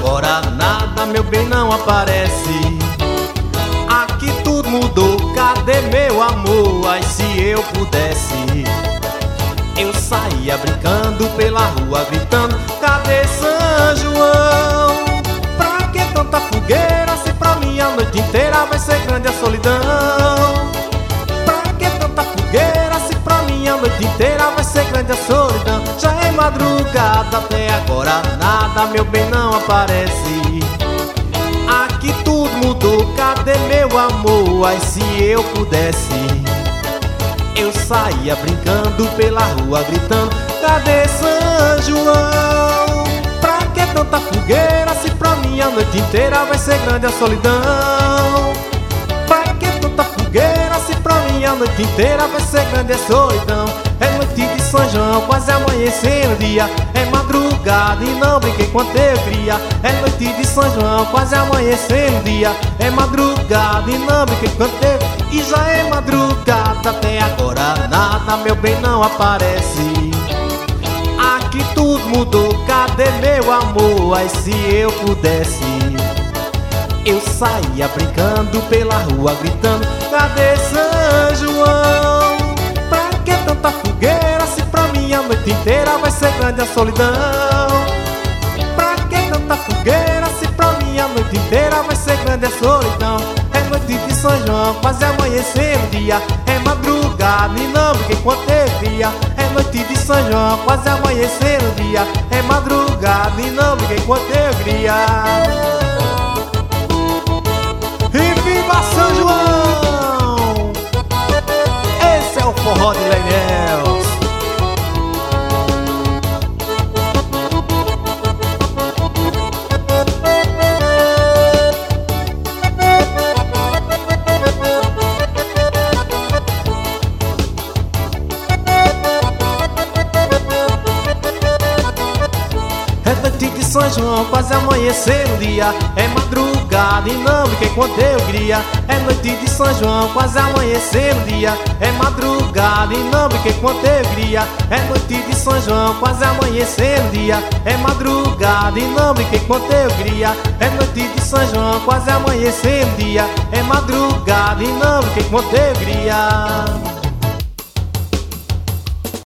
agora nada, meu bem, não aparece. Aqui tudo mudou, cadê meu amor? Ai, se eu pudesse, eu saía brincando pela rua, gritando: cadê São João? Pra que tanta fogueira, se pra mim a noite inteira vai ser grande a solidão? Pra que tanta fogueira, se pra mim a noite inteira vai ser grande a solidão? Já é madrugada, até agora nada, meu bem, não aparece. Aqui tudo mudou, cadê meu amor? Ai, se eu pudesse, eu saía brincando pela rua, gritando: cadê São João? Pra que tanta fogueira, se pra mim a noite inteira vai ser grande a solidão? Pra que tanta fogueira, se pra mim a noite inteira vai ser grande a solidão? É noite de São João, quase amanhecendo o dia. É madrugada e não brinquei com alegria. É noite de São João, quase amanhecendo o dia. É madrugada e não brinquei com alegria. E já é madrugada, até agora nada, meu bem, não aparece. Aqui tudo mudou, cadê meu amor? Ai, se eu pudesse, eu saía brincando pela rua, gritando: cadê São João? Pra que tanta fogueira, se pra mim a noite inteira vai ser grande a solidão? Pra que tanta fogueira, se pra mim a noite inteira vai ser grande a solidão? É noite de São João, quase amanhecendo o dia. É madrugada e não brinquei com alegria. É noite de São João, quase amanhecendo o dia. É madrugada e não brinquei com alegria. E viva São João! Esse é o forró de Leilhéus. É noite de São João, quase amanhecendo o dia. É madrugada e não brinquei com alegria. É noite de São João, quase amanhecendo o dia. É madrugada e não brinquei com alegria. É noite de São João, quase amanhecendo o dia. É madrugada e não brinquei com alegria. É noite de São João, quase amanhecendo o dia. É madrugada e não brinquei com alegria.